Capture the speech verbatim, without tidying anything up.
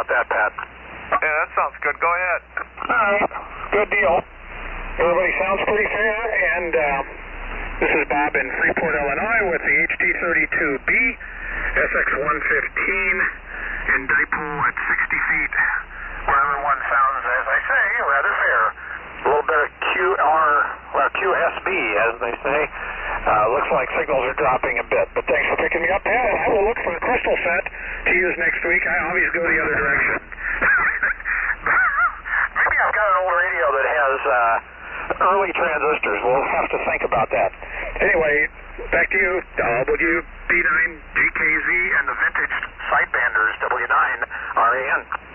about that, Pat. Yeah, that sounds good. Go ahead. All right, good deal. Everybody sounds pretty fair, and uh, this is Bob in Freeport, Illinois with the H T thirty-two B, S X one fifteen, in dipole at sixty feet, where everyone sounds, as I say, rather fair. A little bit of Q R, well, Q S B, as they say. Uh, looks like signals are dropping a bit, but thanks for picking me up, Pat, and I will look for a crystal set to use next week. I always go the other direction. Maybe I've got an old radio that has uh, early transistors. We'll have to think about that. Anyway, back to you, W B nine G K Z and the vintage sidebanders, W nine R A N.